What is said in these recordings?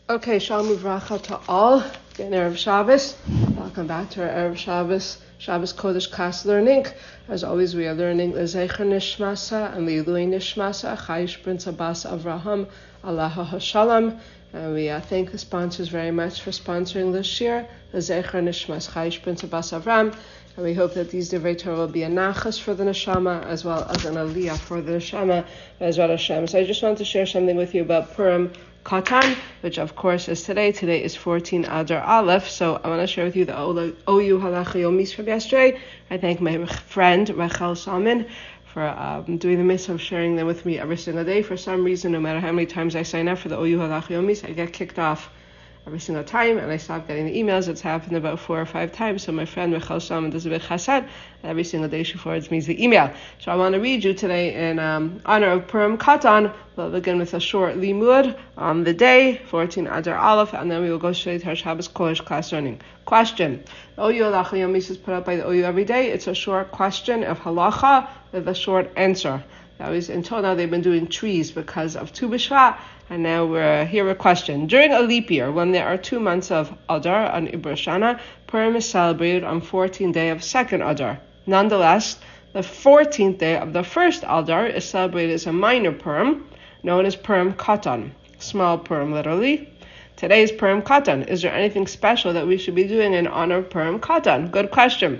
Okay, Shalom Uvracha to all. Again, Erev Shabbos. Welcome back to our Erev Shabbos Kodesh class learning. As always, we are learning Lezecher Nishmasa and Leilui Nishmasa, Chayish Prince Abbas Avraham, Allah HaShalom. And we thank the sponsors very much for sponsoring this year, Lezecher Nishmas, Chayish Prince Abbas Avraham. And we hope that these Divrei Torah will be a nachas for the neshama as well as an aliyah for the neshama as well as Hashem. So I just want to share something with you about Purim Katan, which of course is today. Today is 14 Adar Aleph, so I want to share with you the OU Halacha Yomis from yesterday. I thank my friend Rachel Salman for doing the mitzvah of sharing them with me every single day. For some reason, no matter how many times I sign up for the OU Halacha Yomis, I get kicked off every single time, and I stopped getting the emails. It's happened about 4 or 5 times. So my friend Rachel Salman does a big chesed, and every single day she forwards me the email. So I want to read you today in honor of Purim Katan. We'll begin with a short limud on the day, 14 Adar Aleph, and then we will go straight to our Shabbos Kodesh class learning. Question. The OU Halacha Yomis is put up by the OU every day. It's a short question of halacha with a short answer. Until now they've been doing trees because of Tu B'Shvat, and now we're here with a question. During a leap year, when there are 2 months of Adar and Ibra Shana, Purim is celebrated on 14th day of 2nd Adar. Nonetheless, the 14th day of the 1st Adar is celebrated as a minor Purim, known as Purim Katan, small Purim literally. Today is Purim Katan. Is there anything special that we should be doing in honor of Purim Katan? Good question.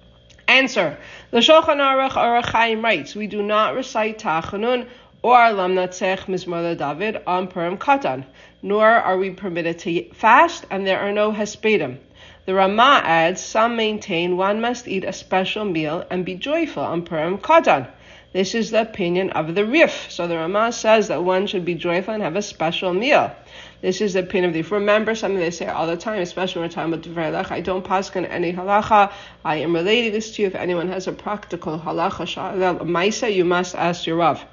Answer. The Shulchan Aruch Orach Chaim writes, we do not recite Tachanun or Lamnatzech Mizmor David on Purim Katan, nor are we permitted to fast, and there are no Hespedim. The Ramah adds, some maintain one must eat a special meal and be joyful on Purim Katan. This is the opinion of the Rif. So the Ramah says that one should be joyful and have a special meal. This is the opinion of the Rif. Remember something they say all the time, especially when we're talking about Divrei Halacha. I don't paskin any halacha. I am relating this to you. If anyone has a practical halacha maisa, you must ask your Rav.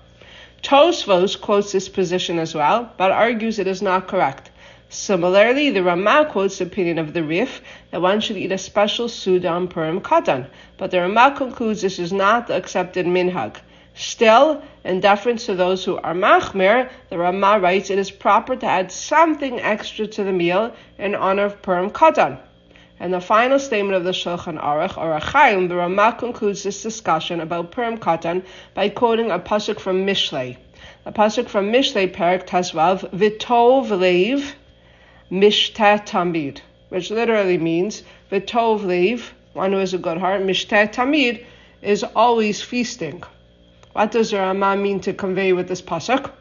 Tosfos quotes this position as well, but argues it is not correct. Similarly, the Ramah quotes the opinion of the Rif that one should eat a special Suda on Purim Katan, but the Ramah concludes this is not the accepted minhag. Still, in deference to those who are machmir, the Ramah writes it is proper to add something extra to the meal in honor of Purim Katan. And the final statement of the Shulchan Aruch Orach Chaim, the Ramah concludes this discussion about Purim Katan by quoting a pasuk from Mishlei. The pasuk from Mishlei, Perek Tezvav, V'tov leiv mishteh tamid, which literally means V'tov leiv, one who has a good heart, mishteh tamid, is always feasting. What does the Ramah mean to convey with this pasuk?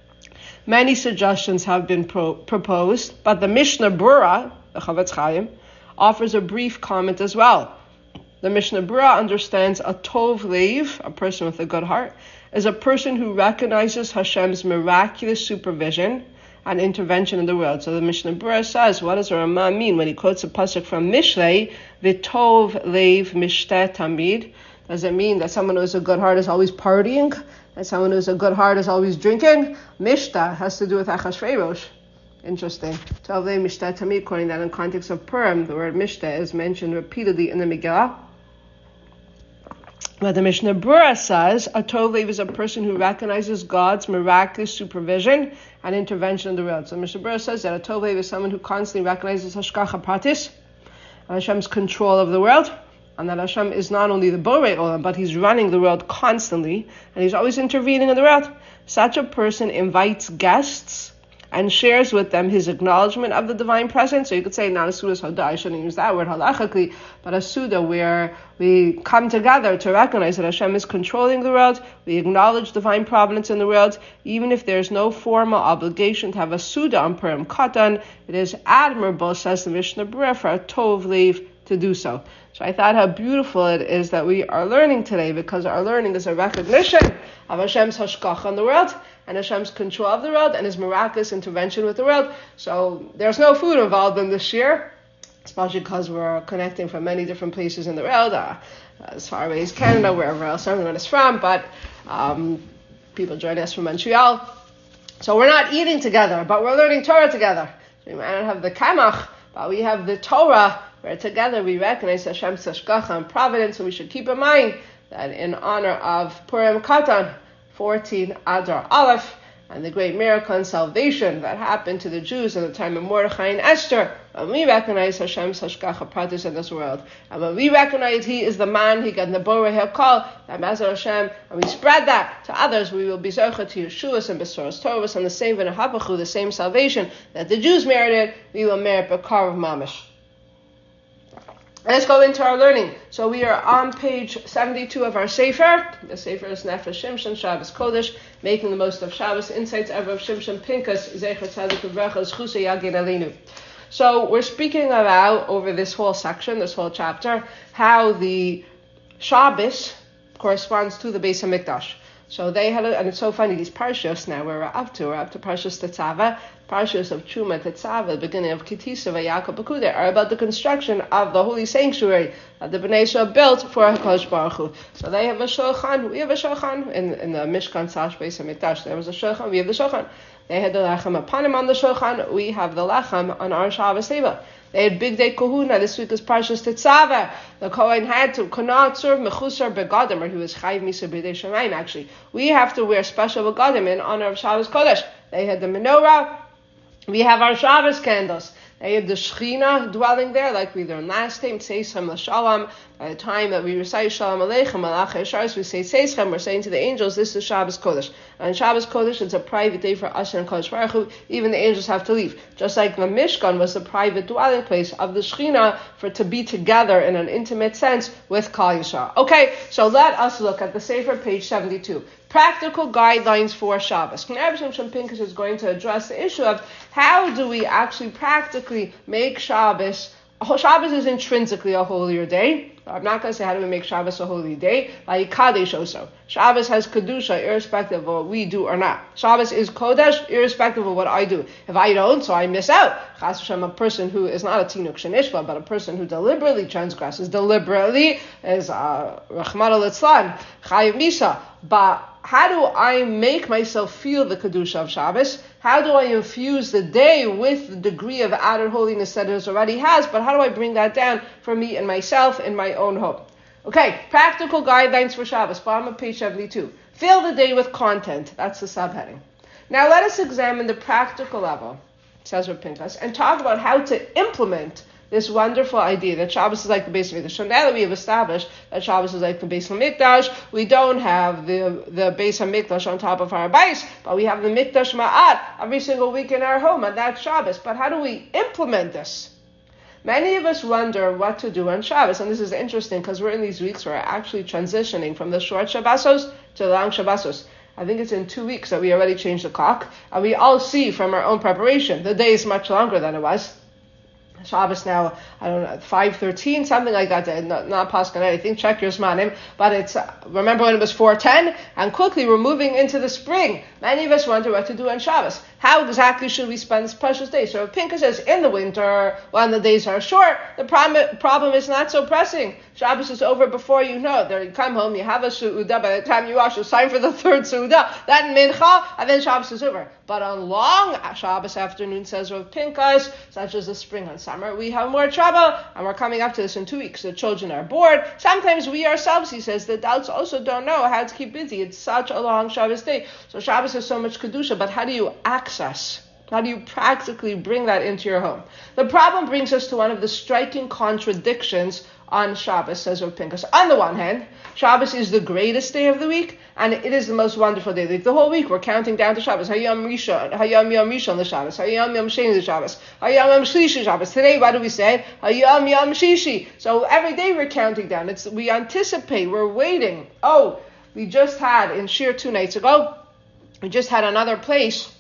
Many suggestions have been proposed, but the Mishnah Berurah, the Chavetz Chaim, offers a brief comment as well. The Mishnah Berurah understands a tov leiv, a person with a good heart, as a person who recognizes Hashem's miraculous supervision and intervention in the world. So the Mishnah Berurah says, what does the Ramah mean when he quotes a pasuk from Mishlei, V'tov leiv mishteh tamid? Does it mean that someone who has a good heart is always partying? That someone who has a good heart is always drinking? Mishtah has to do with Achashverosh. Interesting. Tov leiv mishteh tamid, quoting that in context of Purim, the word mishteh is mentioned repeatedly in the Megillah. But the Mishnah Berurah says, a tov leiv is a person who recognizes God's miraculous supervision and intervention in the world. So the Mishnah Berurah says that a tov leiv is someone who constantly recognizes Hashgacha Pratis, Hashem's control of the world, and that Hashem is not only the Borei Olam, but He's running the world constantly, and He's always intervening in the world. Such a person invites guests and shares with them his acknowledgement of the divine presence. So you could say, not a Suda's Hodah, I shouldn't use that word halachically, but a Suda where we come together to recognize that Hashem is controlling the world, we acknowledge divine providence in the world, even if there's no formal obligation to have a Suda on Purim Katan. It is admirable, says the Mishnah Berurah, for a Tov leiv to do so. So I thought how beautiful it is that we are learning today, because our learning is a recognition of Hashem's hashgacha in the world and Hashem's control of the world and His miraculous intervention with the world. So there's no food involved in this year, especially because we're connecting from many different places in the world, as far away as Canada, wherever else everyone is from, but people join us from Montreal. So we're not eating together, but we're learning Torah together. So we might not have the kamach, but we have the Torah, where together we recognize Hashem's hashgacha and providence, and we should keep in mind that in honor of Purim Katan, 14 Adar Aleph, and the great miracle and salvation that happened to the Jews in the time of Mordechai and Esther, when we recognize Hashem's Hashgacha Pratis in this world, and when we recognize He is the man, He got the Borah Hekal, that Mazar Hashem, and we spread that to others, we will be Zocha to Yeshuas and Besoros Torahs, and the same V'nehapachu, the same salvation that the Jews merited, we will merit Bekar of Mamish. Let's go into our learning. So we are on page 72 of our Sefer. The Sefer is Nefesh Shimshon, Shabbos Kodesh, making the most of Shabbos Insights ever of Shimshon Pinkas, Zecher Tzadik Uvrecha, Zchusa Yagid Aleinu. So we're speaking about, over this whole section, this whole chapter, how the Shabbos corresponds to the Beis HaMikdash. So they had, and it's so funny, these parshas now we're up to Parshas Tetzaveh, parshas of Truma Tetzaveh, the beginning of Kitisa Vayakov Bekudah, are about the construction of the holy sanctuary that the Bnei Israel built for HaKadosh Baruch Hu. So they have a shulchan, we have a shulchan in the Mishkan Sash Beis HaMikdash. There was a shulchan, we have the shulchan. They had the lechem apanim on the shulchan, we have the lechem on our Shabbos table. They had Big Day Kahuna. This week is Parshas Tetzaveh. The Kohen could not serve mechusar begadim, or he was chayv misa b'dei shamayim. Actually, we have to wear special begadim in honor of Shabbos Kodesh. They had the menorah. We have our Shabbos candles. They had the Shechina dwelling there, like we learned last time, Tzeischem l'Shalom. By the time that we recite Shalom Aleichem, Malachei Shabbos, we say Tzeischem, we're saying to the angels, this is Shabbos Kodesh. And Shabbos Kodesh, it's a private day for us and Kodesh Baruch Hu. Even the angels have to leave. Just like the Mishkan was the private dwelling place of the Shechina to be together in an intimate sense with Kal Yisrael. Okay, so let us look at the Sefer, page 72. Practical guidelines for Shabbos. Knei Shimshon Pinkus is going to address the issue of how do we actually practically make Shabbos. Shabbos is intrinsically a holier day. I'm not going to say how do we make Shabbos a holy day. Like Kadesh also. Shabbos has Kedusha irrespective of what we do or not. Shabbos is Kodesh irrespective of what I do. If I don't, so I miss out. Chas Hashem, a person who is not a Tinuk Shenishva, but a person who deliberately transgresses, deliberately is Rachmana Litzlan, Chayiv Misa. But how do I make myself feel the Kedusha of Shabbos? How do I infuse the day with the degree of added holiness that it already has? But how do I bring that down for me and myself in my own home? Okay, practical guidelines for Shabbos, bottom of page 72. Fill the day with content. That's the subheading. Now let us examine the practical level, says Rav Pinkas, and talk about how to implement this wonderful idea that Shabbos is like the Beis HaMikdash. So now that we have established that Shabbos is like the Beis HaMikdash, we don't have the Beis HaMikdash on top of our bais, but we have the Mikdash Ma'at every single week in our home, and that's Shabbos. But how do we implement this? Many of us wonder what to do on Shabbos, and this is interesting because we're in these weeks where we're actually transitioning from the short Shabbosos to the long Shabbosos. I think it's in 2 weeks that we already changed the clock, and we all see from our own preparation, the day is much longer than it was. Shabbos now, I don't know, 5:13, something like that. Not Pascha, I think, check your Zmanim. But it's, remember when it was 4:10? And quickly we're moving into the spring. Many of us wonder what to do on Shabbos. How exactly should we spend this precious day? So Pinka says, in the winter, when the days are short, the problem is not so pressing. Shabbos is over before you know it. You come home, you have a Su'udah, by the time you wash, you sign for the third Su'udah, then Mincha, and then Shabbos is over. But on long Shabbos afternoon, says Rav Pinkas, such as the spring and summer, we have more trouble, and we're coming up to this in 2 weeks. The children are bored. Sometimes we ourselves, he says, the adults also don't know how to keep busy. It's such a long Shabbos day. So Shabbos has so much Kedusha, but how do you access? How do you practically bring that into your home? The problem brings us to one of the striking contradictions on Shabbos, says Rav Pinkas. On the one hand, Shabbos is the greatest day of the week, and it is the most wonderful day. Like the whole week, we're counting down to Shabbos. Hayom Rishon, Hayom Yom Rishon the Shabbos, Hayom Yom Sheni the Shabbos, Hayom Yom Shlishi Shabbos. Today, what do we say? Hayom Yom Shishi. So every day we're counting down. We anticipate, we're waiting. Oh, we just had, in Shir 2 nights ago, we just had another place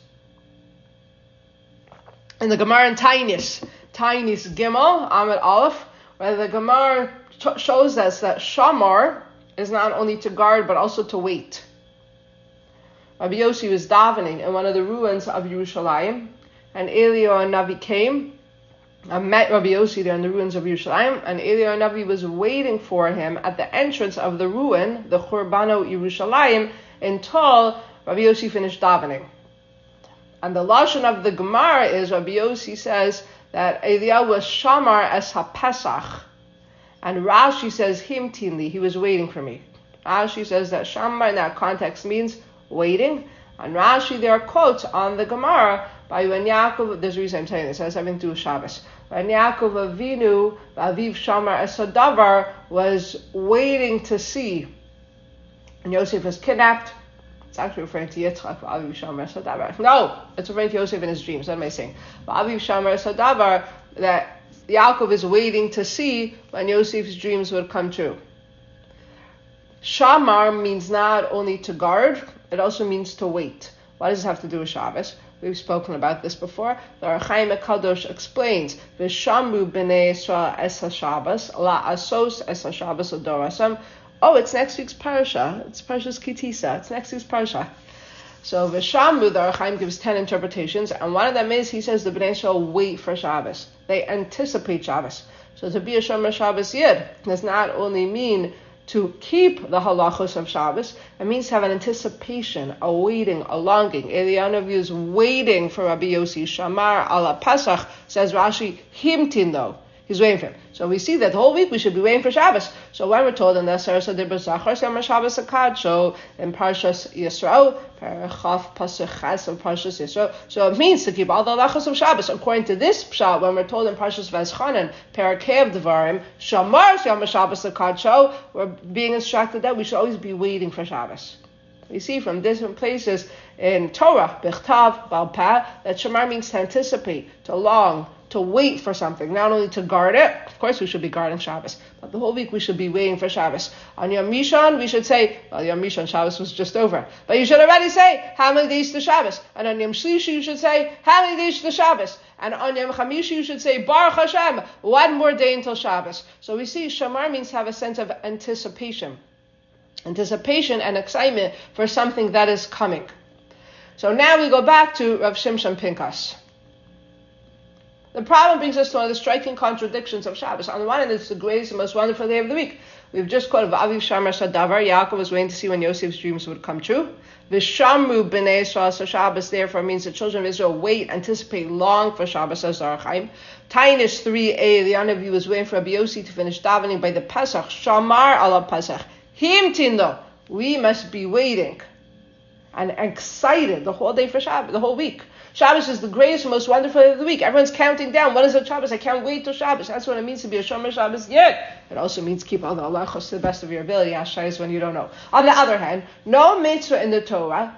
in the Gemara in Tainis Gimel, Amud Aleph, where the Gemara shows us that Shamar is not only to guard, but also to wait. Rabbi Yossi was davening in one of the ruins of Yerushalayim, and Eliyahu Navi came and met Rabbi Yossi there in the ruins of Yerushalayim, and Eliyahu Navi was waiting for him at the entrance of the ruin, the Churbano Yerushalayim, until Rabbi Yossi finished davening. And the lashon of the Gemara is, Rabbi Yossi says that Eliyahu was Shamar as HaPesach, and Rashi says Himtinli, he was waiting for me. Rashi says that Shamar in that context means waiting, On Rashi, there are quotes on the Gemara by when Yaakov, there's a reason I'm telling this, it has something to do with Shabbos. When Yaakov Avinu, Aviv Shamar Esadavar, was waiting to see, and Yosef was kidnapped. It's actually referring to Yitzchak, Aviv Shamar Esadavar. No, it's referring to Yosef in his dreams. What am I saying? Aviv Shamar Esadavar, that Yaakov is waiting to see when Yosef's dreams would come true. Shamar means not only to guard, it also means to wait. What does it have to do with Shabbos? We've spoken about this before. The Ohr HaChaim HaKadosh explains, V'shamru b'nei Yisrael es HaShabbos, la asos es HaShabbos adorasam. Oh, it's next week's parasha. It's Parashas Kitisa. It's next week's parasha. So V'shamru, the Ohr HaChaim gives 10 interpretations, and one of them is, he says, the Bnei Yisrael wait for Shabbos. They anticipate Shabbos. So to be a Shomer Shabbos Yid does not only mean to keep the halachos of Shabbos, it means to have an anticipation, a waiting, a longing. Eliyahu is waiting for Rabbi Yossi. Shamar ala Pesach, says Rashi, himtin though. He's waiting for him. So we see that the whole week we should be waiting for Shabbos. So when we're told in the Sarasa de Bezachar, Shamar Shabbos Akad, so in Parshas Yisrael, Parachaf Pasach Ches of Parshas Yisrael, so it means to keep all the halachos of Shabbos. According to this pshat, when we're told in Parshas Vazchanan, Parakeh of Devarim, Shamar Shabbos Akad, so we're being instructed that we should always be waiting for Shabbos. We see from different places in Torah, Bechtav, Balpah, that Shamar means to anticipate, to long, to wait for something, not only to guard it. Of course, we should be guarding Shabbos, but the whole week we should be waiting for Shabbos. On Yom Rishon, we should say, well, Yom Rishon, Shabbos was just over, but you should already say, how many days to Shabbos? And on Yom Shlishi, you should say, how many days to Shabbos? And on Yom Chamishi, you should say, Baruch Hashem, one more day until Shabbos. So we see Shamar means to have a sense of anticipation and excitement for something that is coming. So now we go back to Rav Shimshon Pinkas. The problem brings us to one of the striking contradictions of Shabbos. On the one hand, it's the greatest and most wonderful day of the week. We've just quoted Aviv Shamar Sadavar. Yaakov was waiting to see when Yosef's dreams would come true. V'shamru b'nei Yisrael, so Shabbos therefore means the children of Israel wait, anticipate, long for Shabbos, as Ohr HaChaim. Tainus 3a, the Anavi was waiting for Rabbi Yossi to finish davening by the Pesach. Shamar ala Pesach. Himtindo, we must be waiting and excited the whole day for Shabbos, the whole week. Shabbos is the greatest and most wonderful day of the week. Everyone's counting down. When is it Shabbos? I can't wait till Shabbos. That's what it means to be a Shomer Shabbos Yid. It also means keep all the halachos to the best of your ability. Ashai is when you don't know. On the other hand, no mitzvah in the Torah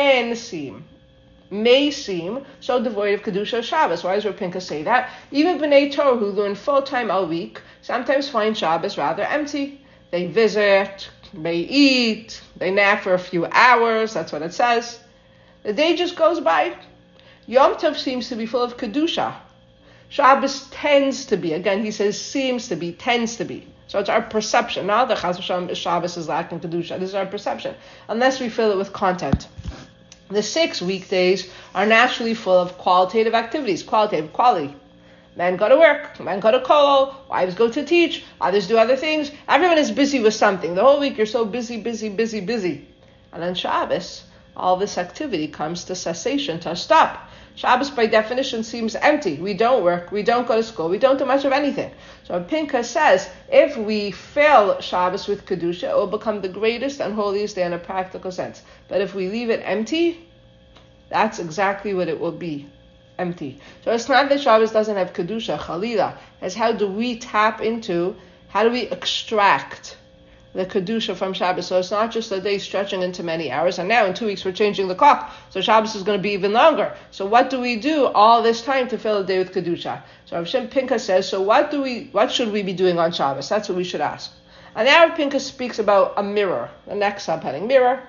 may seem so devoid of Kedusha Shabbos. Why does Rav Pinkas say that? Even B'nai Torah who learn full-time all week sometimes find Shabbos rather empty. They visit, they eat, they nap for a few hours. That's what it says. The day just goes by. Yom Tov seems to be full of Kedusha. Shabbos tends to be. Again, he says seems to be, tends to be. So it's our perception. Not that Chas v'Shalom Shabbos is lacking Kedusha. This is our perception. Unless we fill it with content. The 6 weekdays are naturally full of qualitative activities, quality. Men go to work, men go to kollel, wives go to teach, others do other things. Everyone is busy with something. The whole week you're so busy. And on Shabbos, all this activity comes to cessation, to a stop. Shabbos by definition seems empty. We don't work, we don't go to school, we don't do much of anything. So Pinkas says, if we fill Shabbos with Kedusha, it will become the greatest and holiest day in a practical sense. But if we leave it empty, that's exactly what it will be. Empty. So it's not that Shabbos doesn't have Kedusha, Chalila. It's how do we extract the Kedusha from Shabbos. So it's not just a day stretching into many hours, and now in 2 weeks we're changing the clock, so Shabbos is going to be even longer. So what do we do all this time to fill a day with Kedusha? So Rav Shem Pinkas says, so what should we be doing on Shabbos? That's what we should ask. And now Rav Pinkas speaks about a mirror, the next subheading, mirror.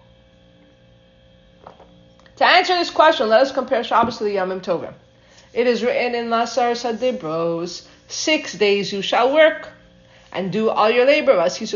To answer this question, let us compare Shabbos to the Yomim Tovim. It is written in Lasar Sadibros, 6 days you shall work and do all your labor.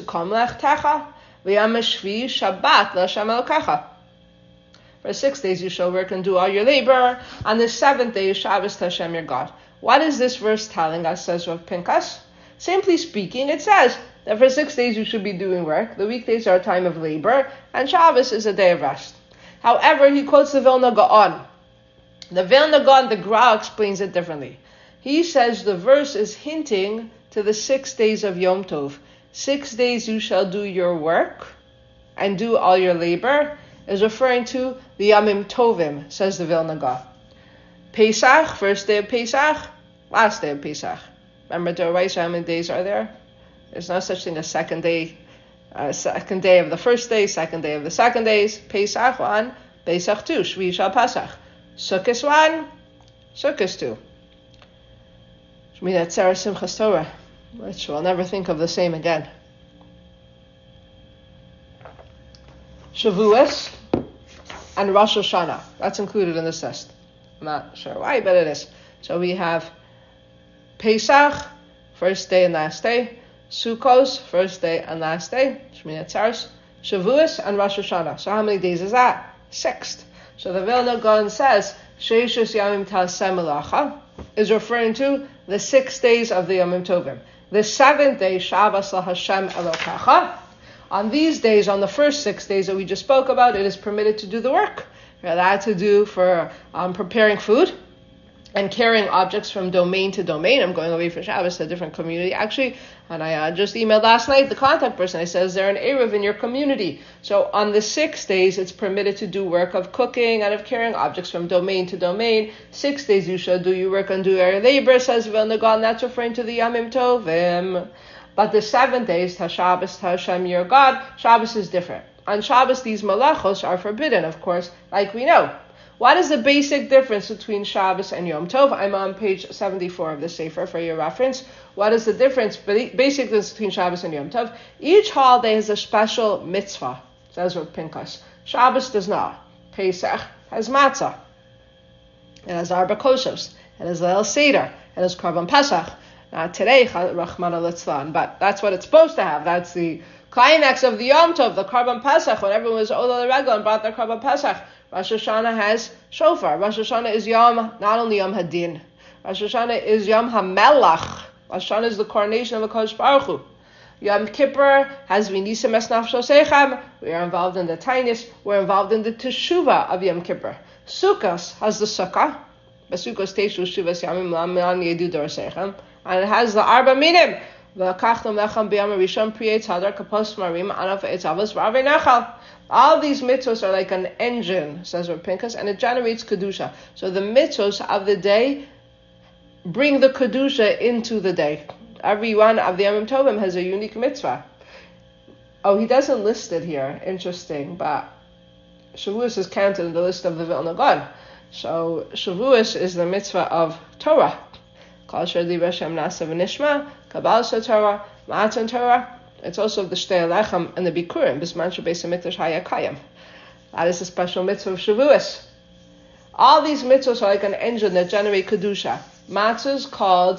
For 6 days you shall work and do all your labor. On the 7th day is Shabbos to Hashem your God. What is this verse telling us, says Rav Pinkas? Simply speaking, it says that for 6 days you should be doing work. The weekdays are a time of labor, and Shabbos is a day of rest. However, he quotes the Vilna Gaon. The Vilna Gaon, the Gra, explains it differently. He says the verse is hinting to the 6 days of Yom Tov. 6 days you shall do your work and do all your labor. is referring to the Yamim Tovim, says the Vilna Gaon. Pesach, first day of Pesach, last day of Pesach. Remember, Doraisa, how many days are there? There's no such thing as second day of the first day, second day of the second days. Pesach 1, Pesach 2, Shvi Shal Pesach. Sukkot 1, Sukkot 2. Shmini Atzeret Simchas Torah, which we'll never think of the same again. Shavuos and Rosh Hashanah. That's included in this test. I'm not sure why, but it is. So we have Pesach, first day and last day. Sukkos, first day and last day. Shmini Atzeres. Shavuos and Rosh Hashanah. So how many days is that? 6. So the Vilna Gaon says, Sheishus Yamim Ta'aseh Melacha is referring to the 6 days of the Yamim Tovim. The 7th day, Shabbos LaHashem Elokecha. On these days, on the first 6 days that we just spoke about, it is permitted to do the work. You're allowed to do for preparing food and carrying objects from domain to domain. I'm going away for Shabbos to a different community, actually. And I just emailed last night the contact person. I said, is there an Erev in your community? So on the 6 days, it's permitted to do work of cooking and of carrying objects from domain to domain. 6 days you should do your work and do your labor, says Vilna Gaon. That's referring to the Yamim Tovim. But the 7 days, Shabbos, Hashem, your God, Shabbos is different. On Shabbos, these malachos are forbidden, of course, like we know. What is the basic difference between Shabbos and Yom Tov? I'm on page 74 of the Sefer for your reference. What is the difference, basic difference between Shabbos and Yom Tov? Each holiday has a special mitzvah, says Rav Pinchas. Shabbos does not. Pesach has matzah. It has arba koshos. It has Leil Seder. It has Korban Pesach. Today, Rachmana Litzlan, but that's what it's supposed to have. That's the climax of the Yom Tov, the Korban Pesach, when everyone was Ola Regel and brought their Korban Pesach. Rosh Hashanah has Shofar. Rosh Hashanah is not only Yom Hadin. Rosh Hashanah is Yom HaMelach. Rosh Hashanah is the coronation of HaKadosh Baruch Hu. Yom Kippur has V'nisem es nafsho sechem. We are involved in the Tainis. We're involved in the Teshuvah of Yom Kippur. Sukkot has the Sukkah. Besukos teishu shuvas yamim la'man yedu dor sechem. And it has the Arba Minim. All these mitzvos are like an engine, says Rav Pinchas, and it generates Kedusha. So the mitzvos of the day bring the Kedusha into the day. Every one of the Yamim Tovim has a unique mitzvah. Oh, he doesn't list it here. Interesting. But Shavuos is counted in the list of the Vilna Gaon. So Shavuos is the mitzvah of Torah. Kol Shadi Rashem Nasa V'Nishma, Kabbalah Torah, Matan Torah. It's also the Shtei Alechem and the Bikurim, Bisman Shabbeis HaMikdash Hayakayim. That is a special mitzvah of Shavuos. All these mitzvahs are like an engine that generate Kedusha. Matzah is called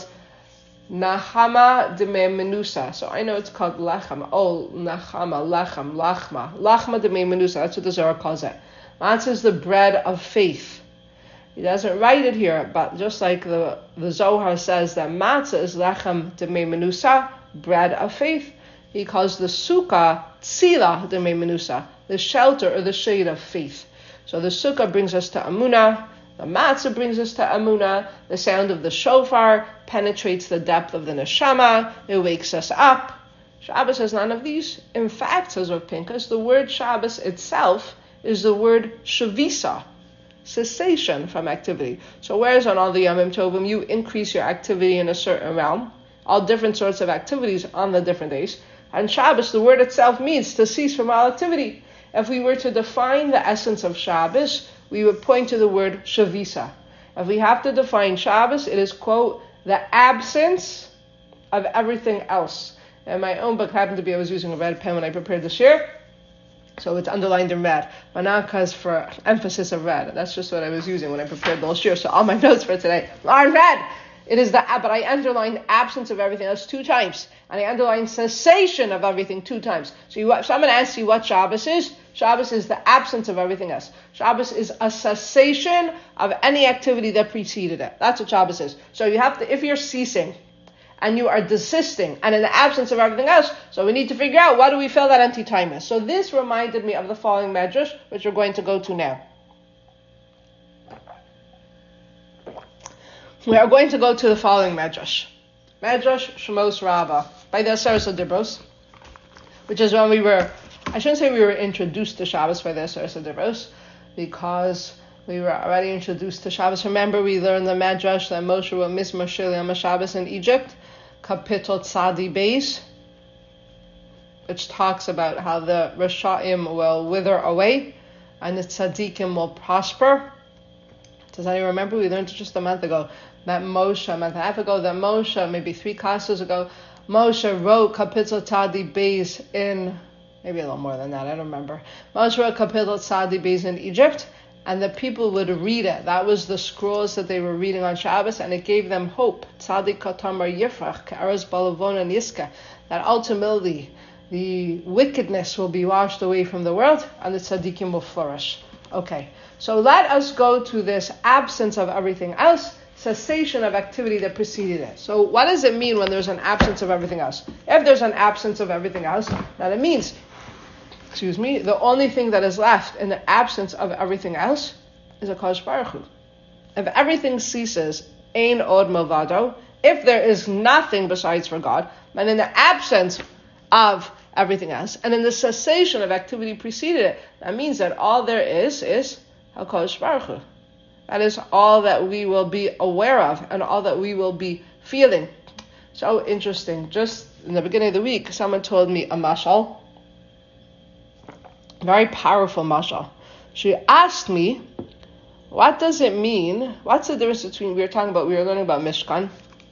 Nachama Demei Menusa. So I know it's called Lechem. Oh, Nachama, Lechem, Lachma. Lachma Demei Menusa, that's what the Zohar calls it. Matzah is the bread of faith. He doesn't write it here, but just like the Zohar says that matzah is lechem demei menusa, bread of faith, he calls the sukkah tzila demei menusa, the shelter or the shade of faith. So the sukkah brings us to Amunah, the matzah brings us to Amunah, the sound of the shofar penetrates the depth of the neshama, it wakes us up. Shabbos has none of these. In fact, says Rav Pinchas, the word Shabbos itself is the word shavisa, cessation from activity. So whereas on all the Yamim Tovim you increase your activity in a certain realm, all different sorts of activities on the different days, on Shabbos the word itself means to cease from all activity. If we were to define the essence of Shabbos, we would point to the word shavisa. If we have to define Shabbos, it is, quote, the absence of everything else. And my own book happened to be, I was using a red pen when I prepared the shir, so it's underlined in red, but not because for emphasis of red. That's just what I was using when I prepared the whole shir. So all my notes for today are in red. It is but I underlined absence of everything else 2 times, and I underlined cessation of everything 2 times. So someone asks you what Shabbos is. Shabbos is the absence of everything else. Shabbos is a cessation of any activity that preceded it. That's what Shabbos is. So you have to, if you're ceasing, and you are desisting, and in the absence of everything else, so we need to figure out what do we fill that empty time with. So this reminded me of the following medrash, which we're going to go to now. We are going to go to the following medrash. Medrash Shemos Rabbah, by the Aseret Dibros, which is when I I shouldn't say we were introduced to Shabbos by this or Sedivros, because we were already introduced to Shabbos. Remember, we learned the Medrash that Moshe wrote Mizmor Shir Yom HaShabbos in Egypt, Kapitel Tzadi Beis, which talks about how the Rasha'im will wither away and the Tzadikim will prosper. Does anyone remember? We learned it just a month ago, that Moshe, a month and a half ago, that Moshe, maybe 3 classes ago, Moshe wrote Kapitel Tzadi Beis in, maybe a little more than that, I don't remember. Moshe wrote Kapitel Tzadi Beis in Egypt, and the people would read it. That was the scrolls that they were reading on Shabbos, and it gave them hope. Tzadik katamar yifrach, k'aras balavon and yiska, that ultimately the wickedness will be washed away from the world, and the tzaddikim will flourish. Okay, so let us go to this absence of everything else, cessation of activity that preceded it. So what does it mean when there's an absence of everything else? If there's an absence of everything else, that it means, the only thing that is left in the absence of everything else is a Kodesh Baruch Hu. If everything ceases, ein od milvado, if there is nothing besides for God, and in the absence of everything else, and in the cessation of activity preceded it, that means that all there is HaKadosh Baruch Hu. That is all that we will be aware of, and all that we will be feeling. So interesting. Just in the beginning of the week, someone told me a mashal, very powerful mashal. She asked me, what does it mean? What's the difference between, we were learning about Mishkan,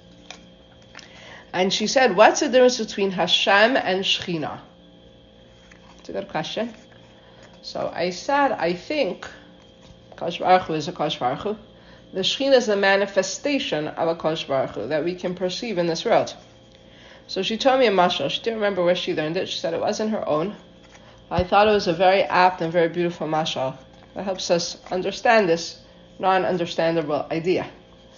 and she said, what's the difference between Hashem and Shechina? It's a good question. So I said, I think Kodesh Baruch Hu is a Kodesh Baruch Hu. The Shechina is the manifestation of a Kodesh Baruch Hu that we can perceive in this world. So she told me a mashal. She didn't remember where she learned it. She said it wasn't her own. I thought it was a very apt and very beautiful mashal that helps us understand this non-understandable idea.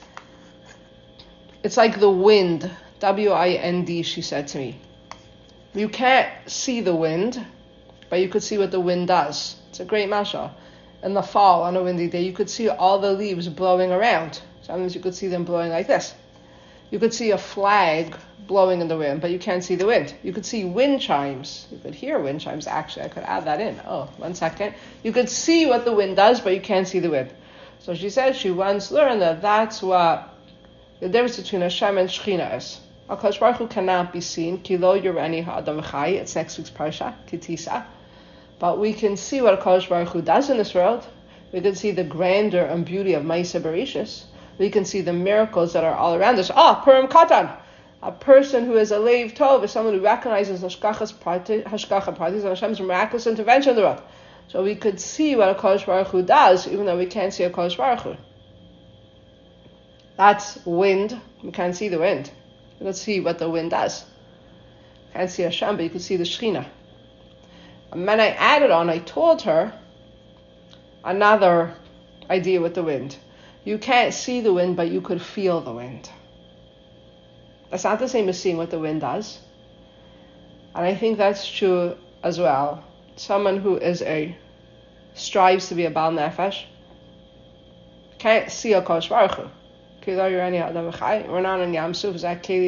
It's like the wind, W-I-N-D, she said to me. You can't see the wind, but you could see what the wind does. It's a great mashal. In the fall, on a windy day, you could see all the leaves blowing around. Sometimes you could see them blowing like this. You could see a flag blowing in the wind, but you can't see the wind. You could see wind chimes. You could hear wind chimes, actually. I could add that in. Oh, 1 second. You could see what the wind does, but you can't see the wind. So she said she once learned that that's what the difference between Hashem and Shechina is. HaKadosh Baruch Hu cannot be seen. Ki lo yoreni ha'adam v'chai. It's next week's parsha, Kitisa. But we can see what HaKadosh Baruch Hu does in this world. We can see the grandeur and beauty of Ma'aseh Bereshis. We can see the miracles that are all around us. Purim Katan. A person who is a Leiv Tov is someone who recognizes Hashgacha Pratis and Hashem's miraculous intervention in the world. So we could see what HaKadosh Baruch Hu does, even though we can't see HaKadosh Baruch Hu. That's wind. We can't see the wind. We can see what the wind does. Can't see Hashem, but you can see the Shechina. And when I added on, I told her another idea with the wind. You can't see the wind, but you could feel the wind. That's not the same as seeing what the wind does. And I think that's true as well. Someone who strives to be a Baal Nefesh can't see a Kodesh Baruch Hu. We're not in Yam Suf,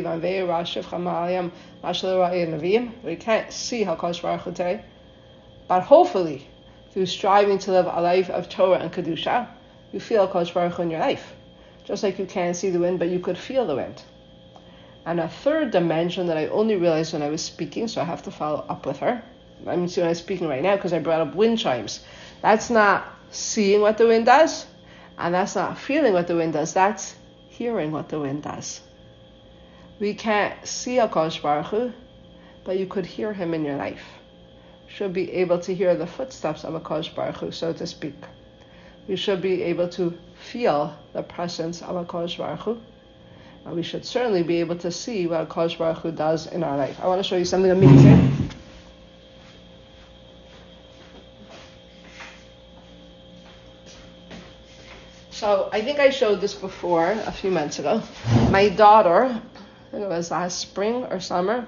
we can't see HaKadosh Baruch Hu today. But hopefully, through striving to live a life of Torah and Kedusha, you feel HaKadosh Baruch Hu in your life. Just like you can't see the wind, but you could feel the wind. And a third dimension that I only realized when I was speaking, so I have to follow up with her. I'm speaking right now because I brought up wind chimes. That's not seeing what the wind does, and that's not feeling what the wind does. That's hearing what the wind does. We can't see HaKadosh Baruch Hu, but you could hear him in your life. You should be able to hear the footsteps of HaKadosh Baruch Hu, so to speak. We should be able to feel the presence of HaKadosh Baruch Hu, and we should certainly be able to see what HaKadosh Baruch Hu does in our life. I want to show you something amazing. So I think I showed this before a few months ago. My daughter, I think it was last spring or summer,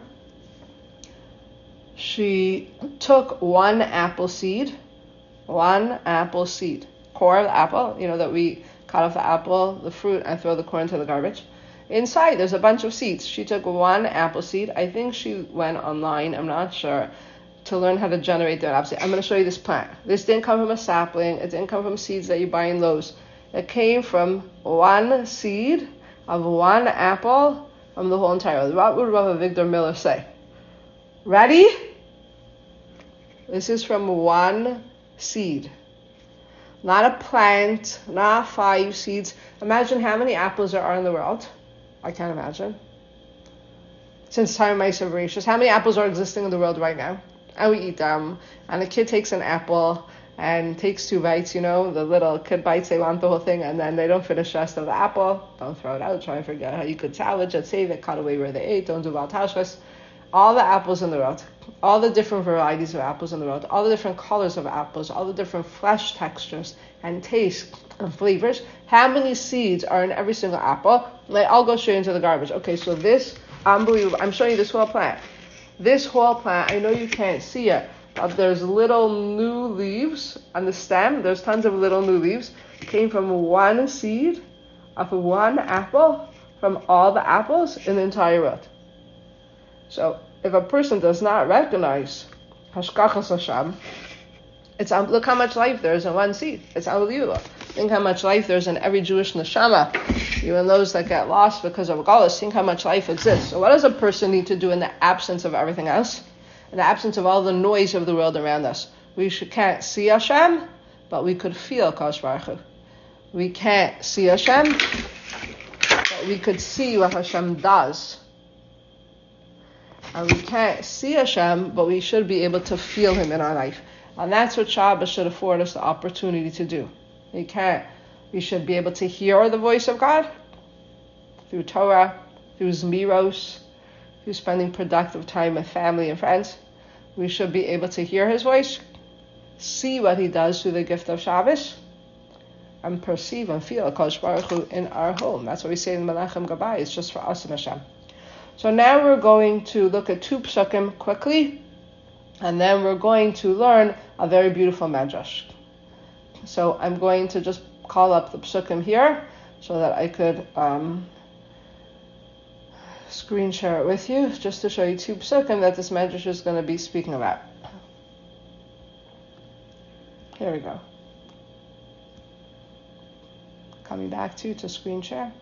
she took one apple seed, core of the apple, that we cut off the apple, the fruit, and throw the core into the garbage. Inside, there's a bunch of seeds. She took one apple seed. I think she went online, I'm not sure, to learn how to generate their apples. I'm going to show you this plant. This didn't come from a sapling. It didn't come from seeds that you buy in Lowe's. It came from one seed of one apple from the whole entire world. What would Rav Avigdor Miller say? Ready? This is from one seed. Not a plant, not 5 seeds. Imagine how many apples there are in the world. I can't imagine. Since time of my Bereshis, how many apples are existing in the world right now? And we eat them. And a kid takes an apple and takes 2 bites, the little kid bites, they want the whole thing, and then they don't finish the rest of the apple. Don't throw it out, try and figure out how you could salvage it, save it, cut away where they ate, don't do baltashkas. All the apples in the world, all the different varieties of apples in the world, all the different colors of apples, all the different flesh textures and tastes and flavors. How many seeds are in every single apple? I'll go straight into the garbage. Okay, so this, unbelievable. I'm showing you this whole plant. This whole plant, I know you can't see it, but there's little new leaves on the stem. There's tons of little new leaves. It came from one seed of one apple from all the apples in the entire world. So if a person does not recognize Hashgachas Hashem, look how much life there is in one seed. It's unbelievable. Think how much life there is in every Jewish neshama, even those that get lost because of Galus. Think how much life exists. So what does a person need to do in the absence of everything else? In the absence of all the noise of the world around us? Can't see Hashem, but we could feel Kosh Baruch Hu. We can't see Hashem, but we could see what Hashem does. And we can't see Hashem, but we should be able to feel Him in our life. And that's what Shabbos should afford us the opportunity to do. We should be able to hear the voice of God through Torah, through Zmiros, through spending productive time with family and friends. We should be able to hear His voice, see what He does through the gift of Shabbos, and perceive and feel Kosh Baruch Hu in our home. That's what we say in Menachem Gabbai. It's just for us and Hashem. So now we're going to look at 2 psukim quickly, and then we're going to learn a very beautiful medrash. So I'm going to just call up the psukim here so that I could screen share it with you, just to show you 2 psukim that this medrash is going to be speaking about. Here we go. Coming back to screen share.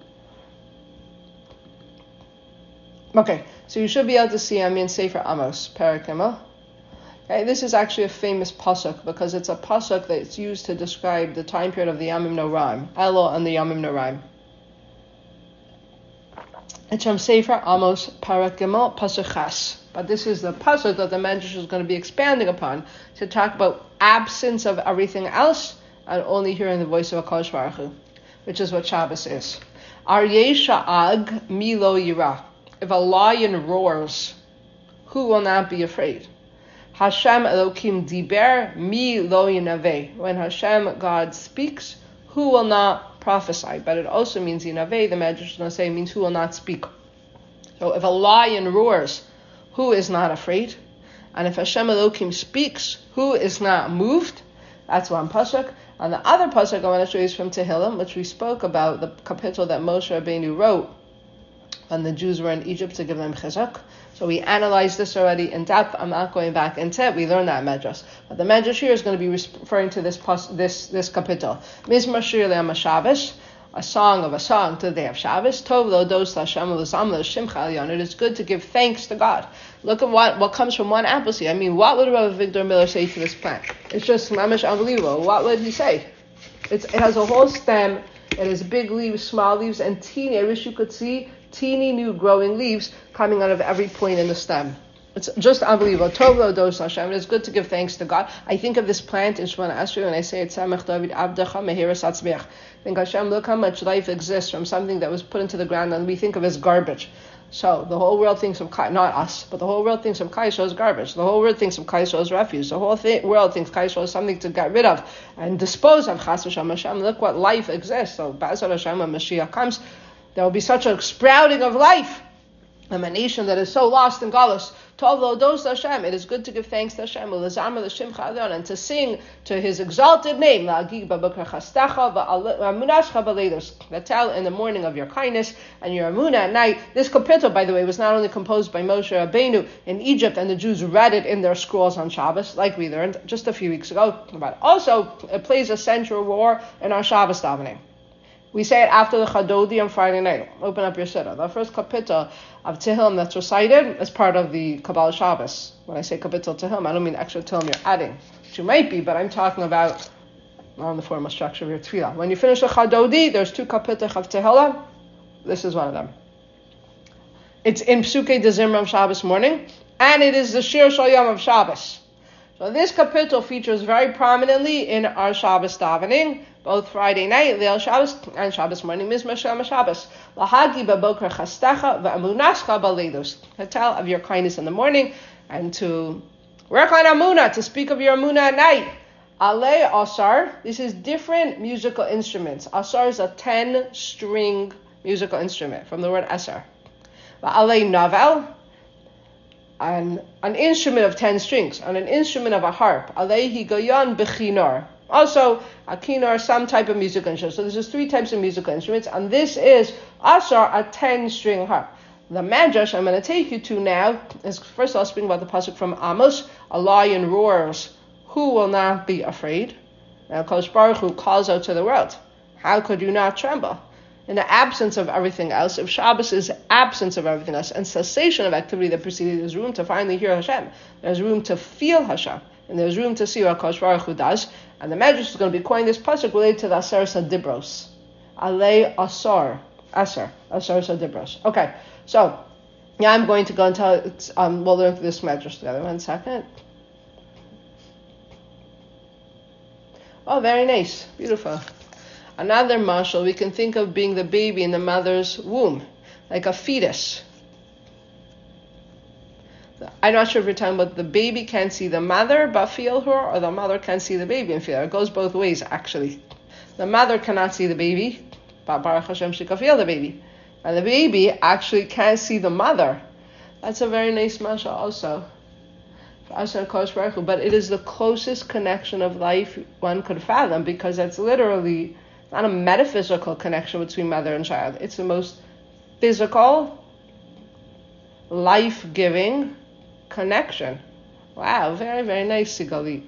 Okay, so you should be able to see I'm in Sefer Amos, Perek Gimel. Okay, this is actually a famous pasuk because it's a pasuk that's used to describe the time period of the Yamim Noraim, Elul and the Yamim Noraim. It's from Sefer Amos, Perek Gimel, Pasuk Ches. But this is the pasuk that the Medrash is going to be expanding upon to talk about absence of everything else and only hearing the voice of HaKadosh Baruch Hu, which is what Shabbos is. Aryeh sha'ag mi lo yirah. If a lion roars, who will not be afraid? Hashem Elokim diber mi lo yinaveh. When Hashem, God, speaks, who will not prophesy? But it also means yinaveh, the Medrash is going to say, means who will not speak. So if a lion roars, who is not afraid? And if Hashem Elokim speaks, who is not moved? That's one pasuk. And the other pasuk I want to show you is from Tehillim, which we spoke about, the kapitel that Moshe Rabbeinu wrote when the Jews were in Egypt to give them chizuk. So we analyzed this already in depth. I'm not going back into it. We learned that medrash. But the medrash here is going to be referring to this kapitel. Mizmor Shir Le'am Shabbos, a song to the day of Shabbos. Tov lo dos Hashem l'zam lo shimcha elyon. It is good to give thanks to God. Look at what comes from one apple seed. I mean, what would Rav Avigdor Miller say to this plant? It's just mamish unbelievable. What would he say? It has a whole stem. It has big leaves, small leaves, and teeny. I wish you could see teeny new growing leaves coming out of every point in the stem. It's just unbelievable. Tov lo dos Hashem. It's good to give thanks to God. I think of this plant in Shemona Esrei when I say it, Samech David Abdecha Mehiras Atzmiach. Think, Hashem, look how much life exists from something that was put into the ground and we think of as garbage. So the whole world thinks of not us, but the whole world thinks of Kaisho as garbage. The whole world thinks of Kaisho as refuse. The whole world thinks Kaisho is something to get rid of and dispose of. Chas v'shem Hashem. Look what life exists. So B'ezras Hashem, when Mashiach comes, there will be such a sprouting of life. A nation that is so lost in Galus, Hashem. It is good to give thanks to Hashem, and to sing to His exalted name. That tell in the morning of your kindness and your amunah at night. This kapitel, by the way, was not only composed by Moshe Rabbeinu in Egypt, and the Jews read it in their scrolls on Shabbos, like we learned just a few weeks ago. But also, it plays a central role in our Shabbos davening. We say it after the Chadodi on Friday night. Open up your siddur. The first kapitel of Tehillim that's recited is part of the Kabbalah Shabbos. When I say kapitel Tehillim, I don't mean extra Tehillim you're adding, which you might be, but I'm talking about on the formal structure of your tefillah. When you finish the Chadodi, there's 2 kapitels of Tehillim. This is one of them. It's in Psukei de Zimra of Shabbos morning, and it is the Shir Shal Yom of Shabbos. So this kapitel features very prominently in our Shabbos davening, both Friday night, Leil Shabbos, and Shabbos morning, Mizmor Shema Shabbos. Lahagi b'boker chastecha v'amunascha b'leidus. To tell of your kindness in the morning, and to work on amunah, to speak of your amunah at night. Alei asar, this is different musical instruments. Asar is a 10-string musical instrument, from the word asar. Alei navel, an instrument of 10 strings, and an instrument of a harp. Alehi goyon b'chinar. Also, a kinar, some type of musical instrument. So there's 3 types of musical instruments, and this is asar, a 10-string harp. The Medrash I'm going to take you to now is, first of all, speaking about the pasuk from Amos, a lion roars, who will not be afraid? Now, Kodesh Baruch Hu calls out to the world, how could you not tremble? In the absence of everything else, if Shabbos is absence of everything else and cessation of activity that preceded, there's room to finally hear Hashem. There's room to feel Hashem. And there's room to see what Kodesh Baruch Hu does. And the Medrash is going to be quoting this pasuk related to the Asar Sadibros. Alei Asar. Asar Sadibros. Okay, so, yeah, I'm going to go and tell, we'll learn through this Medrash together. 1 second. Oh, very nice. Beautiful. Another mashal we can think of being the baby in the mother's womb, like a fetus. I'm not sure if you're talking about the baby can't see the mother but feel her, or the mother can't see the baby and feel her. It goes both ways, actually. The mother cannot see the baby, but Baruch Hashem, she can feel the baby. And the baby actually can't see the mother. That's a very nice mashal also. But it is the closest connection of life one could fathom, because that's literally not a metaphysical connection between mother and child. It's the most physical, life-giving connection. Wow, very, very nice, Sigali.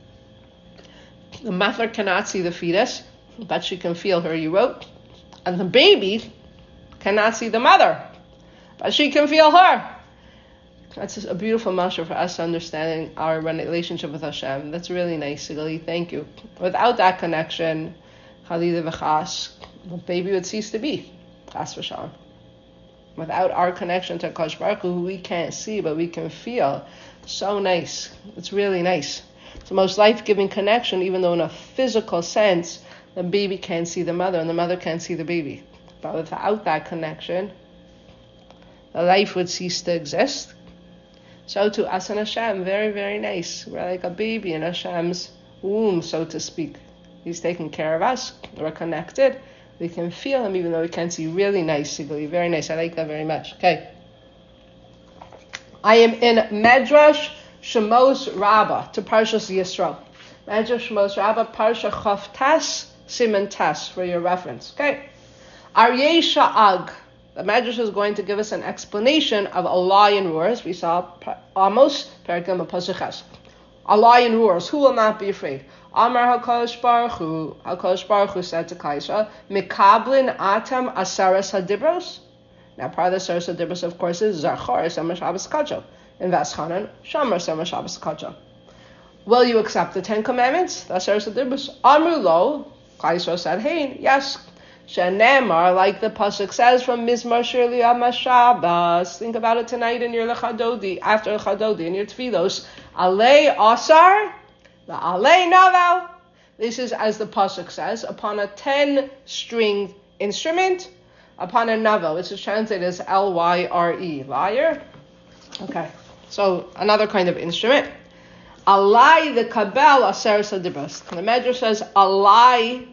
The mother cannot see the fetus, but she can feel her, you wrote. And the baby cannot see the mother, but she can feel her. That's a beautiful mashal for us understanding our relationship with Hashem. That's really nice, Sigali. Thank you. Without that connection, Chalila v'chas, the baby would cease to be. Chas v'shalom. Without our connection to Kodesh Baruch Hu, we can't see, but we can feel. So nice. It's really nice. It's the most life-giving connection, even though in a physical sense, the baby can't see the mother, and the mother can't see the baby. But without that connection, the life would cease to exist. So to us and Hashem, very, very nice. We're like a baby in Hashem's womb, so to speak. He's taking care of us. We're connected. We can feel Him even though we can't see. Really nice, Sigli. Very nice. I like that very much. Okay. I am in Medrash Shemos Rabbah to Parshas Yisro. Medrash Shemos Rabbah, Parsha Chof Tes, Siman Tes, for your reference. Okay. Aryeh Sha'ag. The Medrash is going to give us an explanation of a lion roars. We saw Amos, Perikam, Pasuk Ches. A lion roars. Who will not be afraid? Amar HaKadosh Baruch Hu. HaKadosh Baruch Hu said to Kaisha, Mikablin Atam Asaras Hadibros. Now, part of the Asaras Hadibros, of course, is Zachar Sema Shabbos Kacho. In Vaschanan, Shamar Sema Shabbos Kacho. Will you accept the 10 Commandments? The Asaras Hadibros. Amru Lo. Kaisha said, hey, yes. Shenemar, like the pasuk says from Mizmor Shir Liyam Shabbos. Think about it tonight in your Lechadodi, after Lechadodi, in your Tfilos. Alei Asar, the Alei Naval. This is, as the pasuk says, upon a 10-string instrument, upon a navel, which is translated as Lyre, lyre. Okay, so another kind of instrument. Alai the Kabel Asar Sadibas. The Medrash says Alai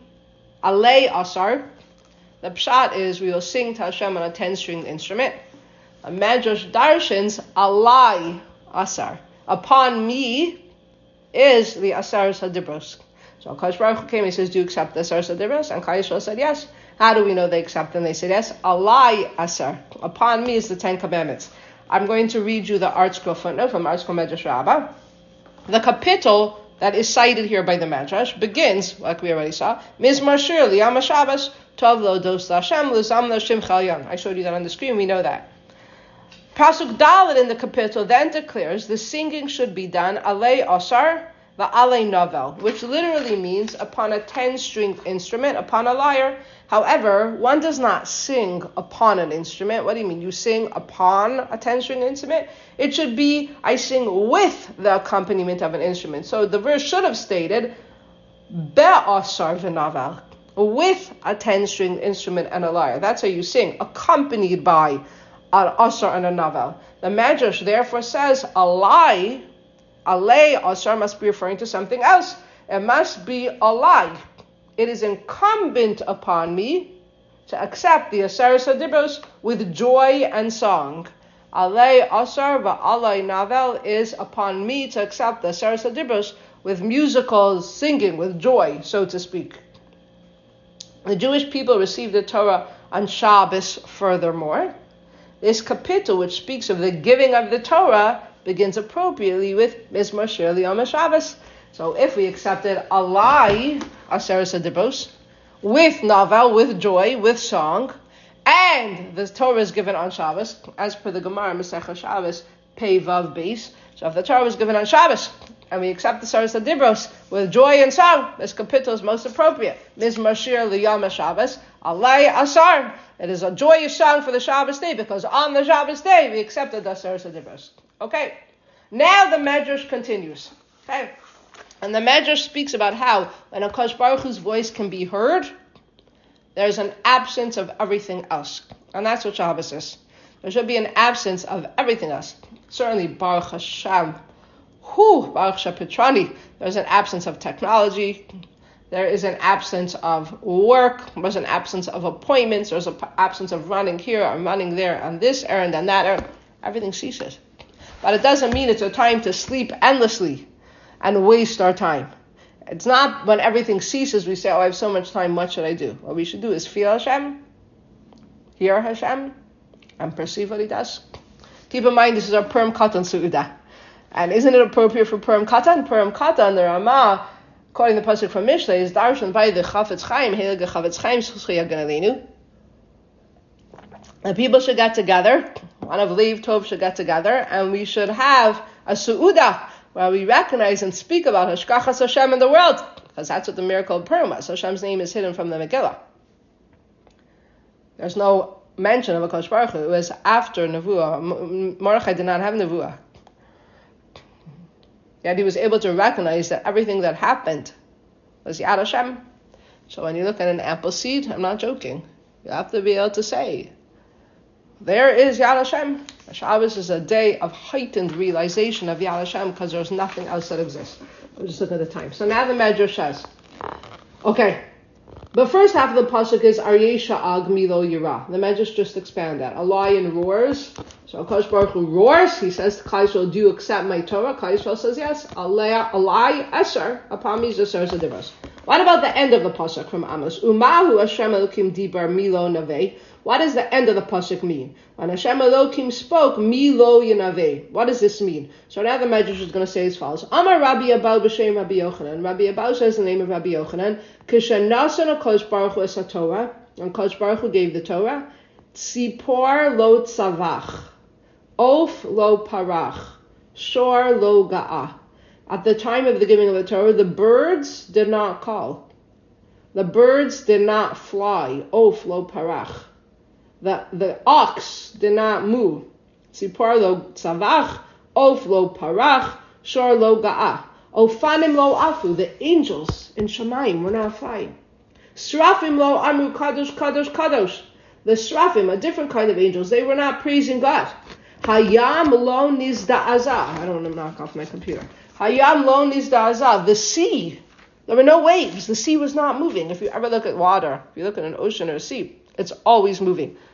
Asar. The pshat is we will sing to Hashem on a 10-string instrument. A Medrash darshans Alai asar. Upon me is the asar sadibros. So Kadosh Baruch Hu came, he says, do you accept the asar sadibros? And Klal Yisrael said yes. How do we know they accept them? They said yes. Alai asar. Upon me is the 10 Commandments. I'm going to read you the ArtScroll footnote from ArtScroll Medrash Rabbah. The kapitel that is cited here by the Medrash begins, like we already saw, Mizmar Shir Liyam HaShabbos Tov Lo Dos Lashem L'Zam L'Shim Chalyan. I showed you that on the screen, we know that. Pasuk Dalet in the kapitel then declares the singing should be done Alei Asar Va'alei Novel, which literally means upon a 10-string instrument, upon a lyre. However, one does not sing upon an instrument. What do you mean? You sing upon a 10-string instrument? It should be, I sing with the accompaniment of an instrument. So the verse should have stated, Be'asar v'navel, with a 10-string instrument and a lyre. That's how you sing, accompanied by an asar and a navel. The Medrash therefore says, alei asar must be referring to something else. It must be alai. It is incumbent upon me to accept the asar sadibros with joy and song. Alei asar va'alei navel is upon me to accept the asar sadibros with musical singing, with joy, so to speak. The Jewish people received the Torah on Shabbos furthermore. This kapitel, which speaks of the giving of the Torah, begins appropriately with Mizmar Shir Liyam HaShabbos. So if we accepted alai asar sadibros with navel, with joy, with song, and the Torah is given on Shabbos, as per the Gemara Masechah Shabbos Pei Vav Beis. So if the Torah was given on Shabbos and we accept the Asar Sadibros with joy and song, this kapitel is most appropriate. Mizmar Shir Liyam HaShabbos Alai Asar. It is a joyous song for the Shabbos day because on the Shabbos day we accepted the Asar Sadibros. Okay, now the Medrash continues. Okay, and the Medrash speaks about how when a HaKadosh Baruch Hu's voice can be heard, there's an absence of everything else. And that's what Shabbos is. There should be an absence of everything else. Certainly, Baruch Hashem, Baruch Shapitrani, there's an absence of technology. There is an absence of work. There's an absence of appointments. There's an absence of running here or running there on this errand and that errand. Everything ceases. But it doesn't mean it's a time to sleep endlessly and waste our time. It's not when everything ceases we say, oh, I have so much time, what should I do? What we should do is feel Hashem, hear Hashem, and perceive what He does. Keep in mind, this is our Purim Katan Su'udah. And isn't it appropriate for Purim Katan? Purim Katan, the Ramah, according to the pasuk from Mishlei, is Darshan by the Chafetz Chaim, Heilige Chafetz Chaim, Zchus Yagen Aleinu. The people should get together, one of Leiv Tov should get together, and we should have a Su'udah, where we recognize and speak about Hashkachas Hashem in the world, because that's what the miracle of Purim was. Hashem's name is hidden from the Megillah. There's no mention of HaKadosh Baruch Hu. It was after Nevuah. Mordechai did not have Nevuah. Yet he was able to recognize that everything that happened was Yad Hashem. So when you look at an apple seed, I'm not joking, you have to be able to say, there is Yad Hashem. Shabbos is a day of heightened realization of Yad Hashem because there's nothing else that exists. I'm just looking at the time. So now the Medrash says, okay, the first half of the pasuk is Aryeh Sha'ag Milo Yirah. The Medrash just expand that. A lion roars. So HaKadosh Baruch Hu roars. He says to Klal Yisrael, do you accept my Torah? Klal Yisrael says yes. Alai Esar, upon me is Asar Sadibros. What about the end of the pasuk from Amos? Umahu Hashem Elokim Dibar Milo Naveh. What does the end of the pasuk mean? When Hashem Elokim spoke, Milo Yanaveh. What does this mean? So now the Medrash is going to say as follows. Amar Rabbi Abau b'shem Rabbi Yochanan. Rabbi Abau says the name of Rabbi Yochanan. Kishenasan HaKadosh Baruch Hu es HaTorah. When HaKadosh Baruch Hu gave the Torah, Tzipor lo tzavach. Of lo parach. Shor lo ga'ah. At the time of the giving of the Torah, the birds did not call. The birds did not fly. Of lo parach. The ox did not move. Tzipor lo tzavach, of lo parach, shor lo ga'ah. Ofanim lo afu, the angels in Shamayim were not flying. Srafim lo amru kadosh, kadosh, kadosh. The Srafim, a different kind of angels, they were not praising God. Hayam lo nizda'azah. I don't want to knock off my computer. Hayam lo nizda'azah. The sea, there were no waves. The sea was not moving. If you ever look at water, if you look at an ocean or a sea, it's always moving.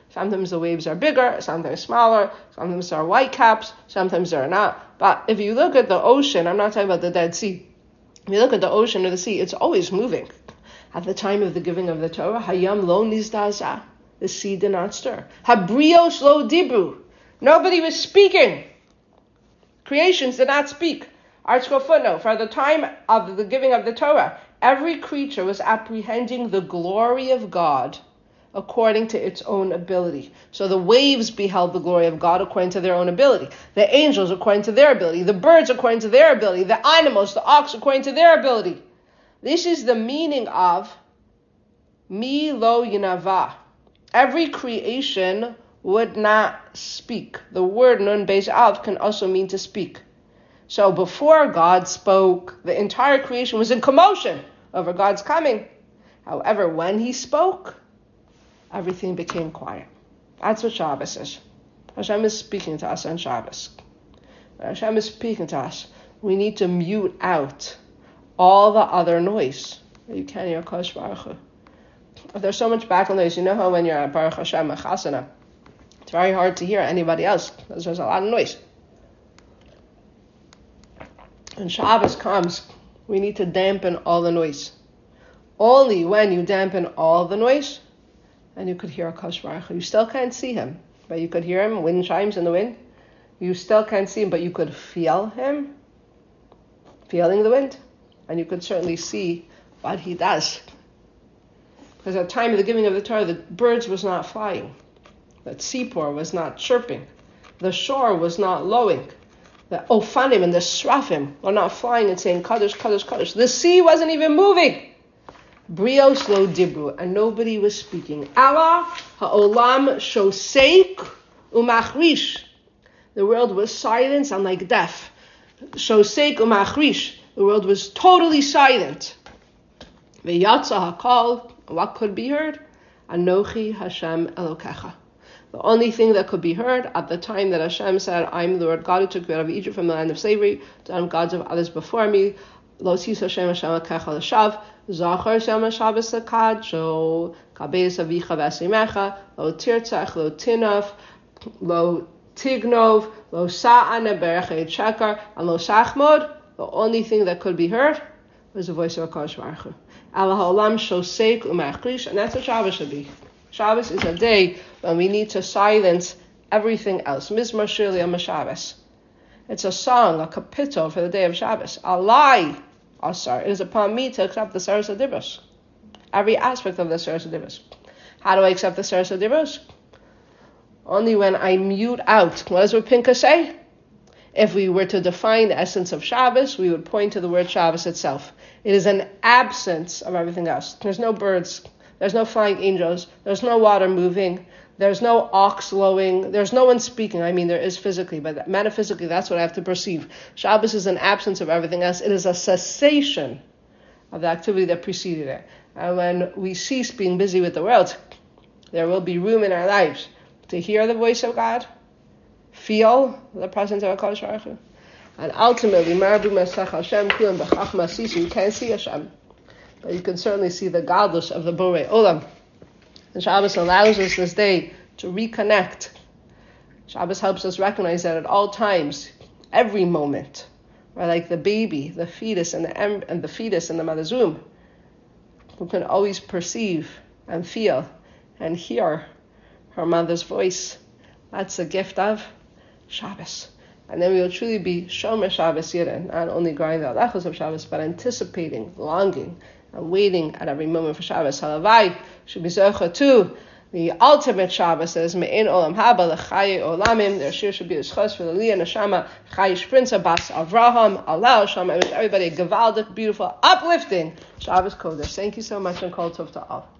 Sometimes the waves are bigger, sometimes smaller, sometimes there are white caps, sometimes there are not. But if you look at the ocean, I'm not talking about the Dead Sea. If you look at the ocean or the sea, it's always moving. At the time of the giving of the Torah, Hayam lo nizdaza, the sea did not stir. Habrios lo dibru, nobody was speaking. Creations did not speak. Article footnote, for the time of the giving of the Torah, every creature was apprehending the glory of God according to its own ability. So the waves beheld the glory of God according to their own ability. The angels according to their ability. The birds according to their ability. The animals, the ox according to their ability. This is the meaning of mi lo yinava. Every creation would not speak. The word nun beis av can also mean to speak. So before God spoke, the entire creation was in commotion over God's coming. However, when he spoke, everything became quiet. That's what Shabbos is. Hashem is speaking to us on Shabbos. When Hashem is speaking to us, we need to mute out all the other noise that you can hear Kodesh Baruch Hu. If there's so much background noise, you know how when you're at Baruch Hashem Chasana, it's very hard to hear anybody else because there's a lot of noise. When Shabbos comes, we need to dampen all the noise. Only when you dampen all the noise, and you could hear HaKadosh Baruch Hu. You still can't see him, but you could hear him, wind chimes in the wind. You still can't see him, but you could feel him, feeling the wind. And you could certainly see what he does. Because at the time of the giving of the Torah, the birds was not flying. The tzipor was not chirping. The shore was not lowing. The ofanim and the srafim were not flying and saying, Kadosh, Kadosh, Kadosh. The sea wasn't even moving. Brios lo dibru, and nobody was speaking. Allah ha'olam shoseik umachrish. The world was silent and like deaf. Shoseik umachrish. The world was totally silent. Ve'yatza hakol, what could be heard? Anochi Hashem Elokecha. The only thing that could be heard at the time that Hashem said, I'm the Lord God who took you out of Egypt from the land of slavery, to gods of others before me, Lo sis Hashem Hashem Elokecha l'shav, Zachar Shem Shabbos l'kadsho, Kabeis avicha v'asimecha, Lo tirtzach, Lo tinov, Lo tignov, Lo sa'ana berech shekar, and Lo sachmod. The only thing that could be heard was the voice of HaKadosh Baruch Hu. Allah ha'olam shoseik u'machrish, and that's what Shabbos should be. Shabbos is a day when we need to silence everything else. Mizmor Shir L'Yom Shabbos. It's a song, a kapitol for the day of Shabbos. Alai asar. It is upon me to accept the Seres HaDibros. Every aspect of the Seres HaDibros. How do I accept the Seres HaDibros? Only when I mute out. What does Pinka say? If we were to define the essence of Shabbos, we would point to the word Shabbos itself. It is an absence of everything else. There's no birds. There's no flying angels. There's no water moving. There's no ox lowing. There's no one speaking. I mean, there is physically, but metaphysically, that's what I have to perceive. Shabbos is an absence of everything else. It is a cessation of the activity that preceded it. And when we cease being busy with the world, there will be room in our lives to hear the voice of God, feel the presence of HaKadosh Baruch Hu, and ultimately, Marabu Masach Hashem Kulam B'Chachma Sisu. You can't see Hashem, but you can certainly see the Gadlus of the Borei Olam. And Shabbos allows us this day to reconnect. Shabbos helps us recognize that at all times, every moment, we're like the baby, the fetus, and the fetus in the mother's womb, who can always perceive and feel and hear her mother's voice. That's the gift of Shabbos. And then we will truly be Shomer Shabbos Yidden, not only growing the halachos of Shabbos, but anticipating, longing, and waiting at every moment for Shabbos. Halavai should be zocha too. The ultimate Shabbos is Me'in Olam Haba L'Chaye Olamim. Their shir should be the schos for the Leah Neshama Chayish Prince Bas Avraham Allah Shama. I wish everybody a gevaldik, beautiful, uplifting Shabbos Kodesh. Thank you so much and kol tov to all.